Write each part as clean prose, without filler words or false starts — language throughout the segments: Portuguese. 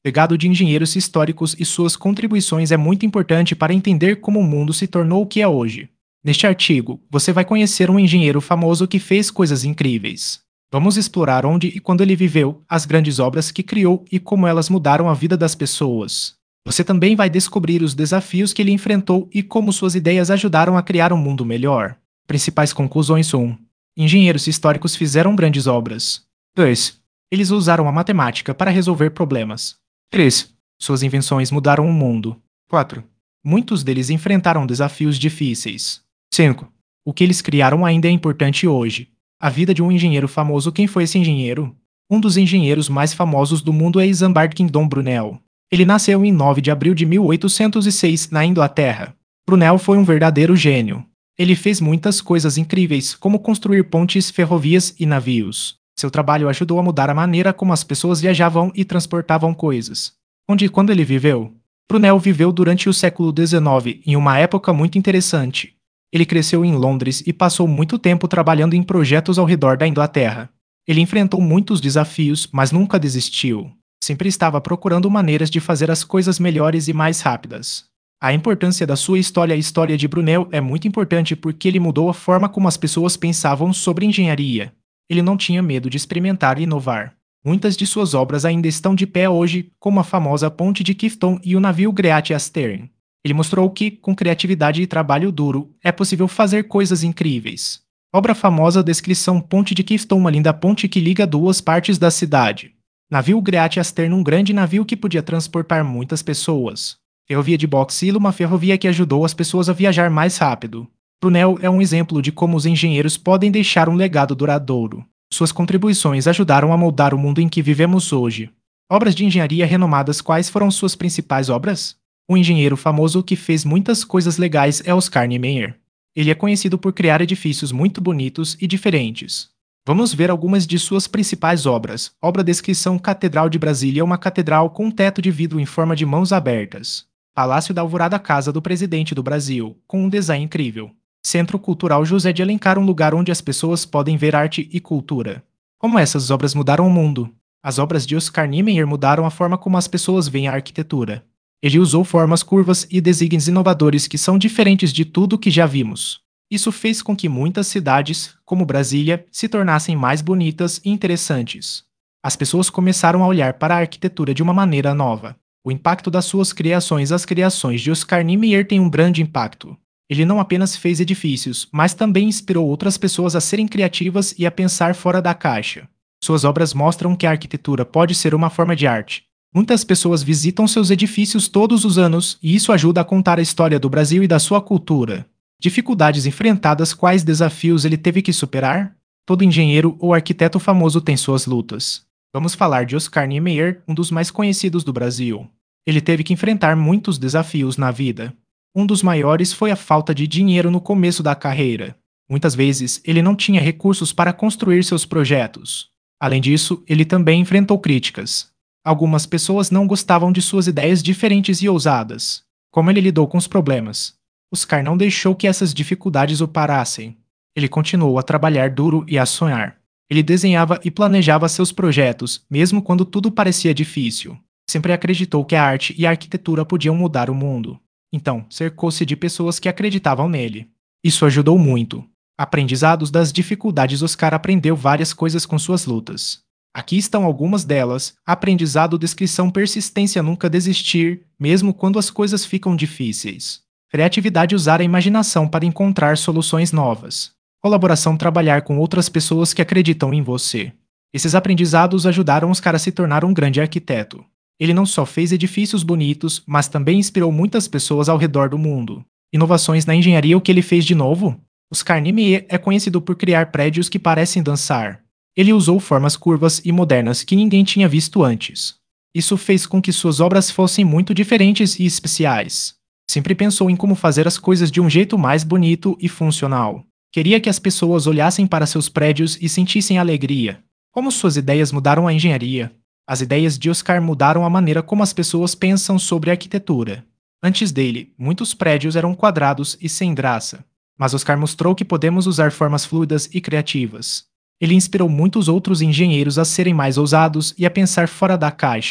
O legado de engenheiros históricos e suas contribuições é muito importante para entender como o mundo se tornou o que é hoje. Neste artigo, você vai conhecer um engenheiro famoso que fez coisas incríveis. Vamos explorar onde e quando ele viveu, as grandes obras que criou e como elas mudaram a vida das pessoas. Você também vai descobrir os desafios que ele enfrentou e como suas ideias ajudaram a criar um mundo melhor. Principais conclusões: 1. Engenheiros históricos fizeram grandes obras. 2. Eles usaram a matemática para resolver problemas. 3. Suas invenções mudaram o mundo. 4. Muitos deles enfrentaram desafios difíceis. 5. O que eles criaram ainda é importante hoje. A vida de um engenheiro famoso. Quem foi esse engenheiro? Um dos engenheiros mais famosos do mundo é Isambard Kingdom Brunel. Ele nasceu em 9 de abril de 1806, na Inglaterra. Brunel foi um verdadeiro gênio. Ele fez muitas coisas incríveis, como construir pontes, ferrovias e navios. Seu trabalho ajudou a mudar a maneira como as pessoas viajavam e transportavam coisas. Onde e quando ele viveu? Brunel viveu durante o século XIX, em uma época muito interessante. Ele cresceu em Londres e passou muito tempo trabalhando em projetos ao redor da Inglaterra. Ele enfrentou muitos desafios, mas nunca desistiu. Sempre estava procurando maneiras de fazer as coisas melhores e mais rápidas. A importância da sua história. A história de Brunel é muito importante porque ele mudou a forma como as pessoas pensavam sobre engenharia. Ele não tinha medo de experimentar e inovar. Muitas de suas obras ainda estão de pé hoje, como a famosa Ponte de Clifton e o navio Great Eastern. Ele mostrou que, com criatividade e trabalho duro, é possível fazer coisas incríveis. Obra famosa: Descrição: Ponte de Clifton, uma linda ponte que liga duas partes da cidade. Navio Great Eastern, um grande navio que podia transportar muitas pessoas. Ferrovia de Box Hill, uma ferrovia que ajudou as pessoas a viajar mais rápido. Brunel é um exemplo de como os engenheiros podem deixar um legado duradouro. Suas contribuições ajudaram a moldar o mundo em que vivemos hoje. Obras de engenharia renomadas. Quais foram suas principais obras? Um engenheiro famoso que fez muitas coisas legais é Oscar Niemeyer. Ele é conhecido por criar edifícios muito bonitos e diferentes. Vamos ver algumas de suas principais obras. Obra: Descrição: Catedral de Brasília, uma catedral com um teto de vidro em forma de mãos abertas. Palácio da Alvorada, casa do presidente do Brasil, com um design incrível. Centro Cultural José de Alencar, um lugar onde as pessoas podem ver arte e cultura. Como essas obras mudaram o mundo? As obras de Oscar Niemeyer mudaram a forma como as pessoas veem a arquitetura. Ele usou formas curvas e desígnios inovadores que são diferentes de tudo que já vimos. Isso fez com que muitas cidades, como Brasília, se tornassem mais bonitas e interessantes. As pessoas começaram a olhar para a arquitetura de uma maneira nova. O impacto das suas criações. As criações de Oscar Niemeyer têm um grande impacto. Ele não apenas fez edifícios, mas também inspirou outras pessoas a serem criativas e a pensar fora da caixa. Suas obras mostram que a arquitetura pode ser uma forma de arte. Muitas pessoas visitam seus edifícios todos os anos, e isso ajuda a contar a história do Brasil e da sua cultura. Dificuldades enfrentadas. Quais desafios ele teve que superar? Todo engenheiro ou arquiteto famoso tem suas lutas. Vamos falar de Oscar Niemeyer, um dos mais conhecidos do Brasil. Ele teve que enfrentar muitos desafios na vida. Um dos maiores foi a falta de dinheiro no começo da carreira. Muitas vezes, ele não tinha recursos para construir seus projetos. Além disso, ele também enfrentou críticas. Algumas pessoas não gostavam de suas ideias diferentes e ousadas. Como ele lidou com os problemas? Oscar não deixou que essas dificuldades o parassem. Ele continuou a trabalhar duro e a sonhar. Ele desenhava e planejava seus projetos, mesmo quando tudo parecia difícil. Sempre acreditou que a arte e a arquitetura podiam mudar o mundo. Então, cercou-se de pessoas que acreditavam nele. Isso ajudou muito. Aprendizados das dificuldades. Oscar aprendeu várias coisas com suas lutas. Aqui estão algumas delas. Aprendizado: Descrição: Persistência, nunca desistir, mesmo quando as coisas ficam difíceis. Criatividade: usar a imaginação para encontrar soluções novas. Colaboração: trabalhar com outras pessoas que acreditam em você. Esses aprendizados ajudaram Oscar a se tornar um grande arquiteto. Ele não só fez edifícios bonitos, mas também inspirou muitas pessoas ao redor do mundo. Inovações na engenharia. O que ele fez de novo? Oscar Niemeyer é conhecido por criar prédios que parecem dançar. Ele usou formas curvas e modernas que ninguém tinha visto antes. Isso fez com que suas obras fossem muito diferentes e especiais. Sempre pensou em como fazer as coisas de um jeito mais bonito e funcional. Queria que as pessoas olhassem para seus prédios e sentissem alegria. Como suas ideias mudaram a engenharia? As ideias de Oscar mudaram a maneira como as pessoas pensam sobre arquitetura. Antes dele, muitos prédios eram quadrados e sem graça. Mas Oscar mostrou que podemos usar formas fluidas e criativas. Ele inspirou muitos outros engenheiros a serem mais ousados e a pensar fora da caixa.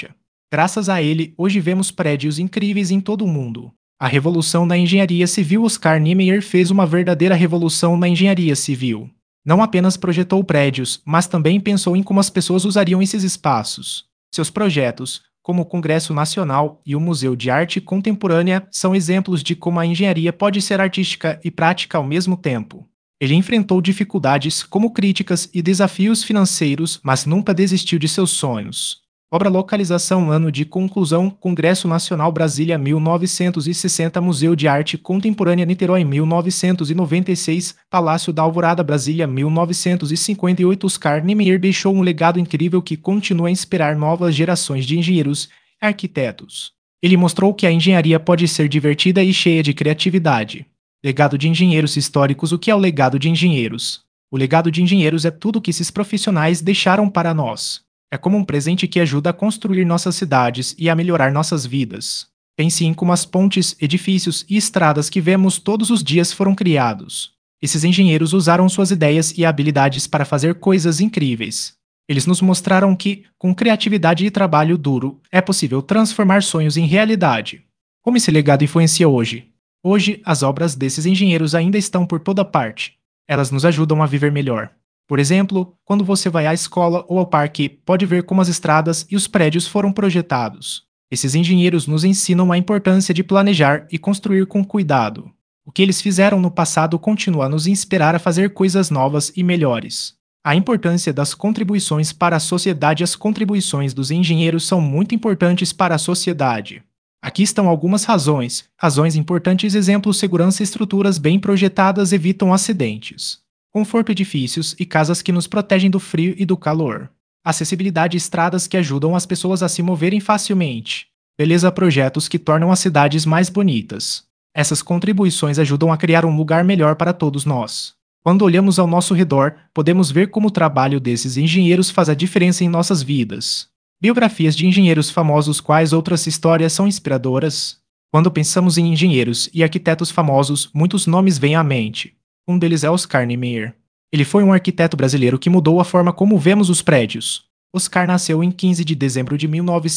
Graças a ele, hoje vemos prédios incríveis em todo o mundo. A revolução da engenharia civil. Oscar Niemeyer fez uma verdadeira revolução na engenharia civil. Não apenas projetou prédios, mas também pensou em como as pessoas usariam esses espaços. Seus projetos, como o Congresso Nacional e o Museu de Arte Contemporânea, são exemplos de como a engenharia pode ser artística e prática ao mesmo tempo. Ele enfrentou dificuldades como críticas e desafios financeiros, mas nunca desistiu de seus sonhos. Obra localização ano de conclusão Congresso Nacional Brasília 1960 Museu de Arte Contemporânea Niterói 1996 Palácio da Alvorada Brasília 1958 Oscar Niemeyer deixou um legado incrível que continua a inspirar novas gerações de engenheiros e arquitetos. Ele mostrou que a engenharia pode ser divertida e cheia de criatividade. Legado de engenheiros históricos. O que é o legado de engenheiros? O legado de engenheiros é tudo o que esses profissionais deixaram para nós. É como um presente que ajuda a construir nossas cidades e a melhorar nossas vidas. Pense em como as pontes, edifícios e estradas que vemos todos os dias foram criados. Esses engenheiros usaram suas ideias e habilidades para fazer coisas incríveis. Eles nos mostraram que, com criatividade e trabalho duro, é possível transformar sonhos em realidade. Como esse legado influencia hoje? Hoje, as obras desses engenheiros ainda estão por toda parte. Elas nos ajudam a viver melhor. Por exemplo, quando você vai à escola ou ao parque, pode ver como as estradas e os prédios foram projetados. Esses engenheiros nos ensinam a importância de planejar e construir com cuidado. O que eles fizeram no passado continua a nos inspirar a fazer coisas novas e melhores. A importância das contribuições para a sociedade. As contribuições dos engenheiros são muito importantes para a sociedade. Aqui estão algumas razões. Razões importantes. Exemplo: segurança. Estruturas bem projetadas evitam acidentes. Conforto. Edifícios e casas que nos protegem do frio e do calor. Acessibilidade. Estradas que ajudam as pessoas a se moverem facilmente. Beleza. Projetos que tornam as cidades mais bonitas. Essas contribuições ajudam a criar um lugar melhor para todos nós. Quando olhamos ao nosso redor, podemos ver como o trabalho desses engenheiros faz a diferença em nossas vidas. Biografias de engenheiros famosos. Quais outras histórias são inspiradoras? Quando pensamos em engenheiros e arquitetos famosos, muitos nomes vêm à mente. Um deles é Oscar Niemeyer. Ele foi um arquiteto brasileiro que mudou a forma como vemos os prédios. Oscar nasceu em 15 de dezembro de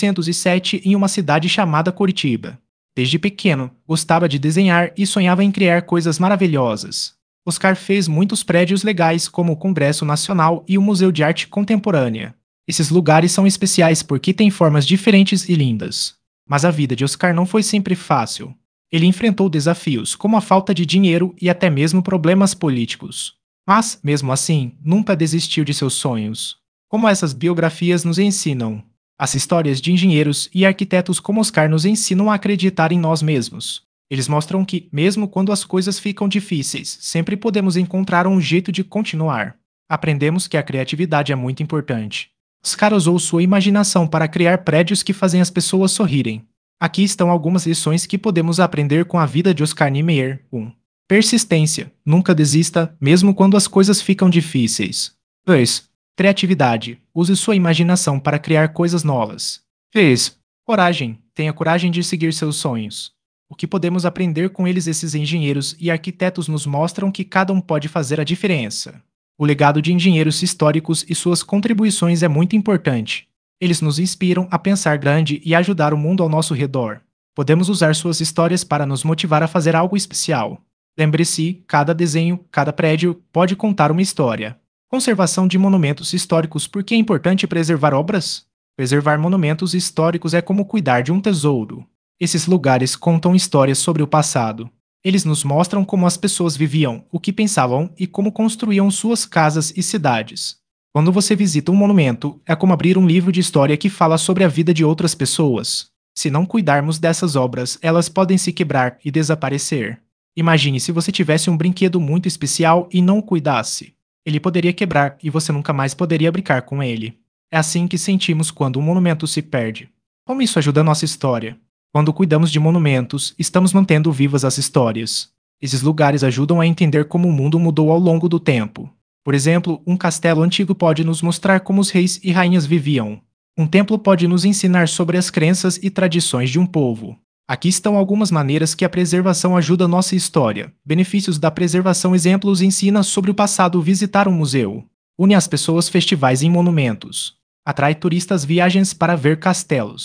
1907 em uma cidade chamada Curitiba. Desde pequeno, gostava de desenhar e sonhava em criar coisas maravilhosas. Oscar fez muitos prédios legais, como o Congresso Nacional e o Museu de Arte Contemporânea. Esses lugares são especiais porque têm formas diferentes e lindas. Mas a vida de Oscar não foi sempre fácil. Ele enfrentou desafios, como a falta de dinheiro e até mesmo problemas políticos. Mas, mesmo assim, nunca desistiu de seus sonhos. Como essas biografias nos ensinam? As histórias de engenheiros e arquitetos como Oscar nos ensinam a acreditar em nós mesmos. Eles mostram que, mesmo quando as coisas ficam difíceis, sempre podemos encontrar um jeito de continuar. Aprendemos que a criatividade é muito importante. Oscar usou sua imaginação para criar prédios que fazem as pessoas sorrirem. Aqui estão algumas lições que podemos aprender com a vida de Oscar Niemeyer. 1. Persistência. Nunca desista, mesmo quando as coisas ficam difíceis. 2. Criatividade. Use sua imaginação para criar coisas novas. 3. Coragem. Tenha coragem de seguir seus sonhos. O que podemos aprender com eles? Esses engenheiros e arquitetos nos mostram que cada um pode fazer a diferença. O legado de engenheiros históricos e suas contribuições é muito importante. Eles nos inspiram a pensar grande e a ajudar o mundo ao nosso redor. Podemos usar suas histórias para nos motivar a fazer algo especial. Lembre-se, cada desenho, cada prédio pode contar uma história. Conservação de monumentos históricos. Por que é importante preservar obras? Preservar monumentos históricos é como cuidar de um tesouro. Esses lugares contam histórias sobre o passado. Eles nos mostram como as pessoas viviam, o que pensavam e como construíam suas casas e cidades. Quando você visita um monumento, é como abrir um livro de história que fala sobre a vida de outras pessoas. Se não cuidarmos dessas obras, elas podem se quebrar e desaparecer. Imagine se você tivesse um brinquedo muito especial e não o cuidasse. Ele poderia quebrar e você nunca mais poderia brincar com ele. É assim que sentimos quando um monumento se perde. Como isso ajuda a nossa história? Quando cuidamos de monumentos, estamos mantendo vivas as histórias. Esses lugares ajudam a entender como o mundo mudou ao longo do tempo. Por exemplo, um castelo antigo pode nos mostrar como os reis e rainhas viviam. Um templo pode nos ensinar sobre as crenças e tradições de um povo. Aqui estão algumas maneiras que a preservação ajuda a nossa história. Benefícios da preservação. Exemplos. Ensina sobre o passado. Visitar um museu. Une as pessoas. Festivais em monumentos. Atrai turistas. Viagens para ver castelos.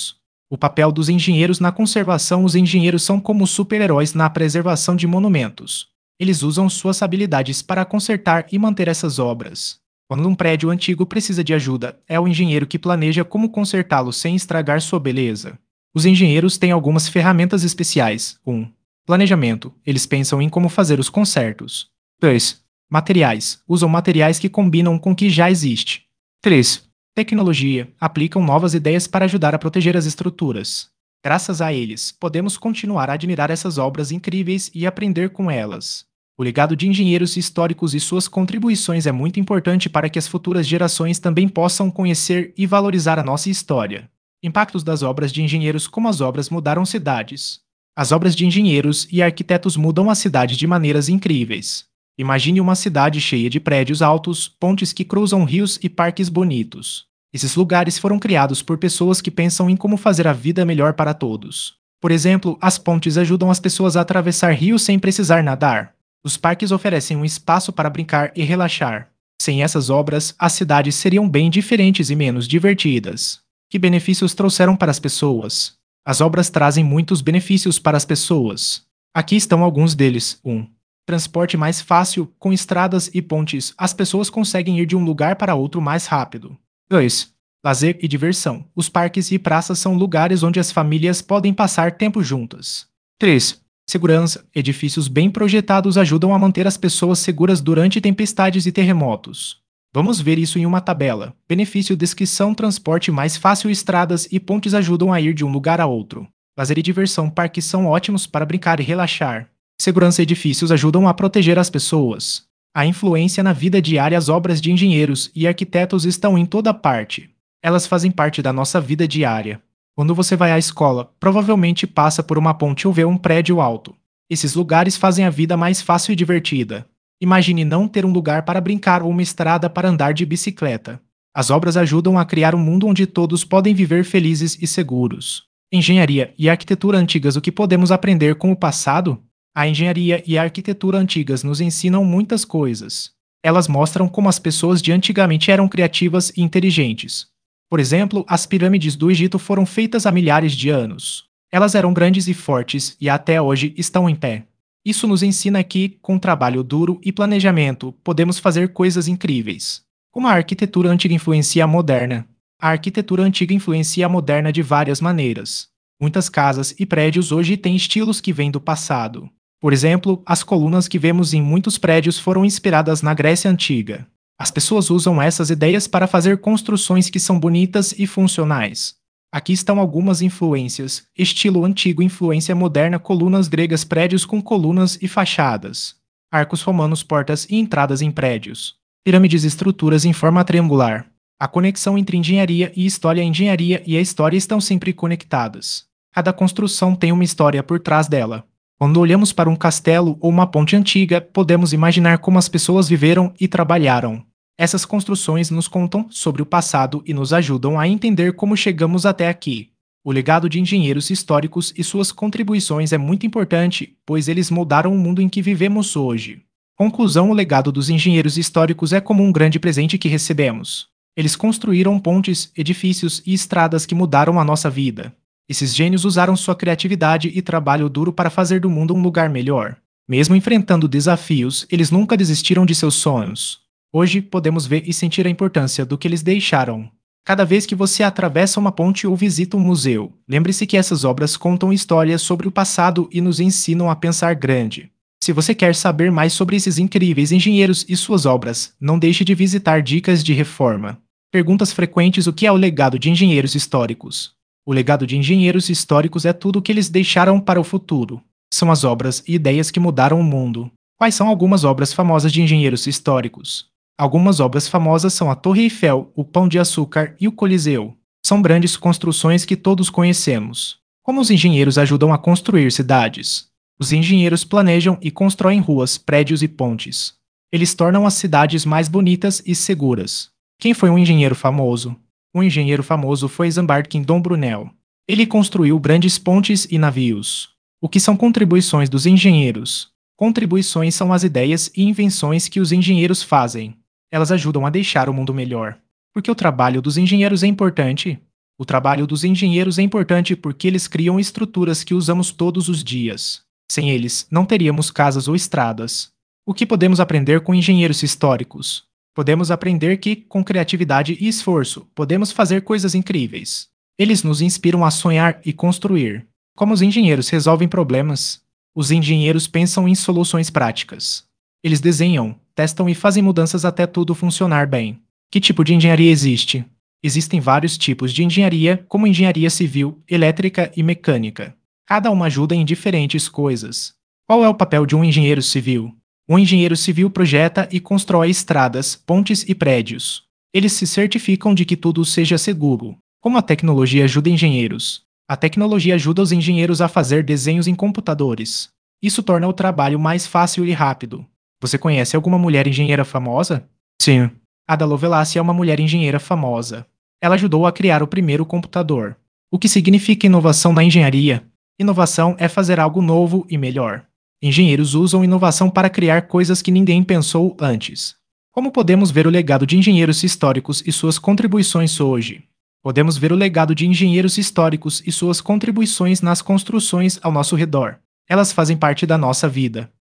O papel dos engenheiros na conservação: os engenheiros são como super-heróis na preservação de monumentos. Eles usam suas habilidades para consertar e manter essas obras. Quando um prédio antigo precisa de ajuda, é o engenheiro que planeja como consertá-lo sem estragar sua beleza. Os engenheiros têm algumas ferramentas especiais. 1. Planejamento. Eles pensam em como fazer os consertos. 2. Materiais. Usam materiais que combinam com o que já existe. 3. Tecnologia. Aplicam novas ideias para ajudar a proteger as estruturas. Graças a eles, podemos continuar a admirar essas obras incríveis e aprender com elas. O legado de engenheiros históricos e suas contribuições é muito importante para que as futuras gerações também possam conhecer e valorizar a nossa história. Impactos das obras de engenheiros: como as obras mudaram cidades. As obras de engenheiros e arquitetos mudam a cidade de maneiras incríveis. Imagine uma cidade cheia de prédios altos, pontes que cruzam rios e parques bonitos. Esses lugares foram criados por pessoas que pensam em como fazer a vida melhor para todos. Por exemplo, as pontes ajudam as pessoas a atravessar rios sem precisar nadar. Os parques oferecem um espaço para brincar e relaxar. Sem essas obras, as cidades seriam bem diferentes e menos divertidas. Que benefícios trouxeram para as pessoas? As obras trazem muitos benefícios para as pessoas. Aqui estão alguns deles. 1. Transporte mais fácil: com estradas e pontes, as pessoas conseguem ir de um lugar para outro mais rápido. 2. Lazer e diversão: os parques e praças são lugares onde as famílias podem passar tempo juntas. 3. Segurança: edifícios bem projetados ajudam a manter as pessoas seguras durante tempestades e terremotos. Vamos ver isso em uma tabela. Benefício: descrição: transporte mais fácil, estradas e pontes ajudam a ir de um lugar a outro. Lazer e diversão: parques são ótimos para brincar e relaxar. Segurança: edifícios ajudam a proteger as pessoas. A influência na vida diária: as obras de engenheiros e arquitetos estão em toda parte. Elas fazem parte da nossa vida diária. Quando você vai à escola, provavelmente passa por uma ponte ou vê um prédio alto. Esses lugares fazem a vida mais fácil e divertida. Imagine não ter um lugar para brincar ou uma estrada para andar de bicicleta. As obras ajudam a criar um mundo onde todos podem viver felizes e seguros. Engenharia e arquitetura antigas: o que podemos aprender com o passado? A engenharia e a arquitetura antigas nos ensinam muitas coisas. Elas mostram como as pessoas de antigamente eram criativas e inteligentes. Por exemplo, as pirâmides do Egito foram feitas há milhares de anos. Elas eram grandes e fortes e até hoje estão em pé. Isso nos ensina que, com trabalho duro e planejamento, podemos fazer coisas incríveis. Como a arquitetura antiga influencia a moderna? A arquitetura antiga influencia a moderna de várias maneiras. Muitas casas e prédios hoje têm estilos que vêm do passado. Por exemplo, as colunas que vemos em muitos prédios foram inspiradas na Grécia Antiga. As pessoas usam essas ideias para fazer construções que são bonitas e funcionais. Aqui estão algumas influências: estilo antigo, influência moderna, colunas gregas, prédios com colunas e fachadas, arcos romanos, portas e entradas em prédios, pirâmides, estruturas em forma triangular. A conexão entre engenharia e história: a engenharia e a história estão sempre conectadas. Cada construção tem uma história por trás dela. Quando olhamos para um castelo ou uma ponte antiga, podemos imaginar como as pessoas viveram e trabalharam. Essas construções nos contam sobre o passado e nos ajudam a entender como chegamos até aqui. O legado de engenheiros históricos e suas contribuições é muito importante, pois eles moldaram o mundo em que vivemos hoje. Conclusão: o legado dos engenheiros históricos é como um grande presente que recebemos. Eles construíram pontes, edifícios e estradas que mudaram a nossa vida. Esses gênios usaram sua criatividade e trabalho duro para fazer do mundo um lugar melhor. Mesmo enfrentando desafios, eles nunca desistiram de seus sonhos. Hoje, podemos ver e sentir a importância do que eles deixaram. Cada vez que você atravessa uma ponte ou visita um museu, lembre-se que essas obras contam histórias sobre o passado e nos ensinam a pensar grande. Se você quer saber mais sobre esses incríveis engenheiros e suas obras, não deixe de visitar Dicas de Reforma. Perguntas frequentes: o que é o legado de engenheiros históricos? O legado de engenheiros históricos é tudo o que eles deixaram para o futuro. São as obras e ideias que mudaram o mundo. Quais são algumas obras famosas de engenheiros históricos? Algumas obras famosas são a Torre Eiffel, o Pão de Açúcar e o Coliseu. São grandes construções que todos conhecemos. Como os engenheiros ajudam a construir cidades? Os engenheiros planejam e constroem ruas, prédios e pontes. Eles tornam as cidades mais bonitas e seguras. Quem foi um engenheiro famoso? Um engenheiro famoso foi Jean-Baptiste Brunel. Ele construiu grandes pontes e navios. O que são contribuições dos engenheiros? Contribuições são as ideias e invenções que os engenheiros fazem. Elas ajudam a deixar o mundo melhor. Por que o trabalho dos engenheiros é importante? O trabalho dos engenheiros é importante porque eles criam estruturas que usamos todos os dias. Sem eles, não teríamos casas ou estradas. O que podemos aprender com engenheiros históricos? Podemos aprender que, com criatividade e esforço, podemos fazer coisas incríveis. Eles nos inspiram a sonhar e construir. Como os engenheiros resolvem problemas? Os engenheiros pensam em soluções práticas. Eles desenham, testam e fazem mudanças até tudo funcionar bem. Que tipo de engenharia existe? Existem vários tipos de engenharia, como engenharia civil, elétrica e mecânica. Cada uma ajuda em diferentes coisas. Qual é o papel de um engenheiro civil? Um engenheiro civil projeta e constrói estradas, pontes e prédios. Eles se certificam de que tudo seja seguro. Como a tecnologia ajuda engenheiros? A tecnologia ajuda os engenheiros a fazer desenhos em computadores. Isso torna o trabalho mais fácil e rápido. Você conhece alguma mulher engenheira famosa? Sim. Ada Lovelace é uma mulher engenheira famosa. Ela ajudou a criar o primeiro computador. O que significa inovação na engenharia? Inovação é fazer algo novo e melhor. Engenheiros usam inovação para criar coisas que ninguém pensou antes. Como podemos ver o legado de engenheiros históricos e suas contribuições hoje? Podemos ver o legado de engenheiros históricos e suas contribuições nas construções ao nosso redor. Elas fazem parte da nossa vida.